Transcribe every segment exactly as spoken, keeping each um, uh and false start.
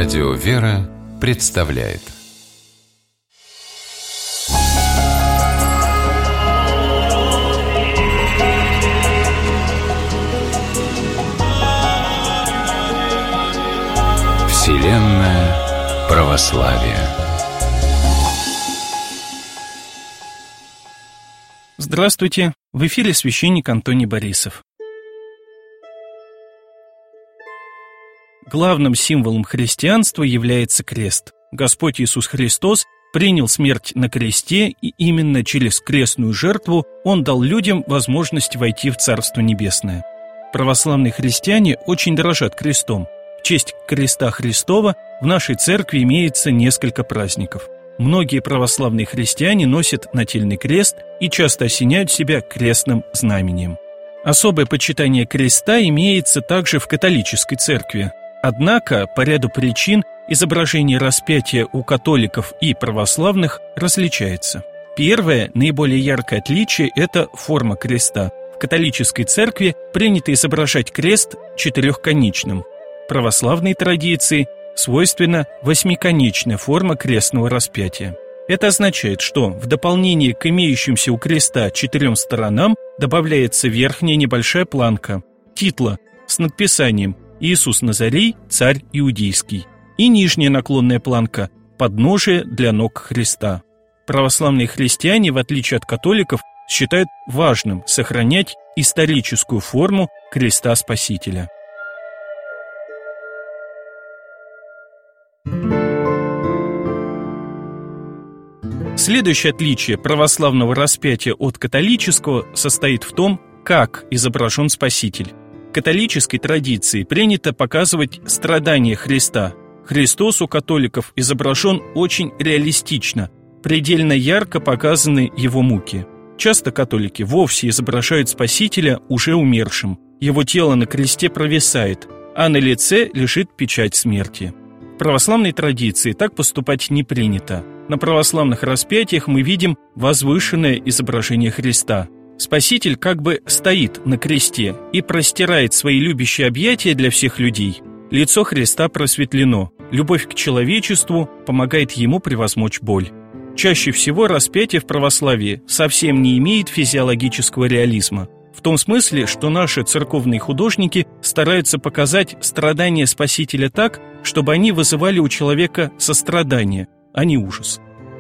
Радио «Вера» представляет Вселенная православия. Здравствуйте! В эфире священник Антоний Борисов. Главным символом христианства является крест. Господь Иисус Христос принял смерть на кресте, и именно через крестную жертву Он дал людям возможность войти в Царство Небесное. Православные христиане очень дорожат крестом. В честь креста Христова в нашей церкви имеется несколько праздников. Многие православные христиане носят нательный крест и часто осеняют себя крестным знамением. Особое почитание креста имеется также в католической церкви. Однако, по ряду причин, изображение распятия у католиков и православных различается. Первое, наиболее яркое отличие – это форма креста. В католической церкви принято изображать крест четырехконечным. В православной традиции свойственна восьмиконечная форма крестного распятия. Это означает, что в дополнение к имеющимся у креста четырем сторонам добавляется верхняя небольшая планка, титла с надписанием «Иисус Назарей, царь иудейский», и нижняя наклонная планка «Подножие для ног Христа». Православные христиане, в отличие от католиков, считают важным сохранять историческую форму креста Спасителя. Следующее отличие православного распятия от католического состоит в том, как изображен Спаситель. В католической традиции принято показывать страдания Христа. Христос у католиков изображен очень реалистично, предельно ярко показаны его муки. Часто католики вовсе изображают Спасителя уже умершим. Его тело на кресте провисает, а на лице лежит печать смерти. В православной традиции так поступать не принято. На православных распятиях мы видим возвышенное изображение Христа. Спаситель как бы стоит на кресте и простирает свои любящие объятия для всех людей. Лицо Христа просветлено, любовь к человечеству помогает ему превозмочь боль. Чаще всего распятие в православии совсем не имеет физиологического реализма. В том смысле, что наши церковные художники стараются показать страдания Спасителя так, чтобы они вызывали у человека сострадание, а не ужас.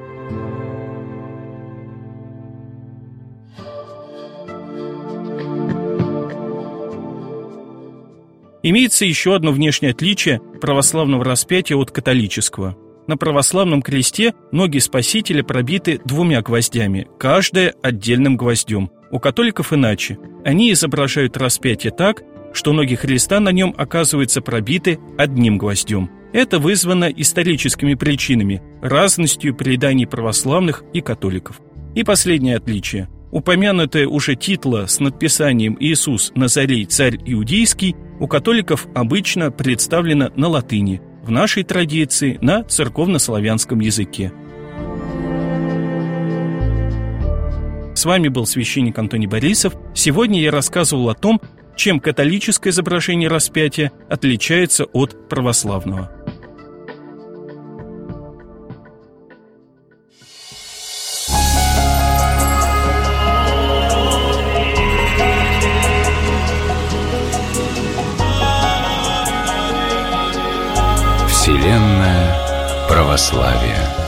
Имеется еще одно внешнее отличие православного распятия от католического. На православном кресте ноги Спасителя пробиты двумя гвоздями, каждая отдельным гвоздем. У католиков иначе. Они изображают распятие так, что ноги Христа на нем оказываются пробиты одним гвоздем. Это вызвано историческими причинами, разностью преданий православных и католиков. И последнее отличие. Упомянутая уже титла с надписанием «Иисус Назарей, царь иудейский» у католиков обычно представлена на латыни, в нашей традиции на церковнославянском языке. С вами был священник Антоний Борисов. Сегодня я рассказывал о том, чем католическое изображение распятия отличается от православного. Вселенная православия.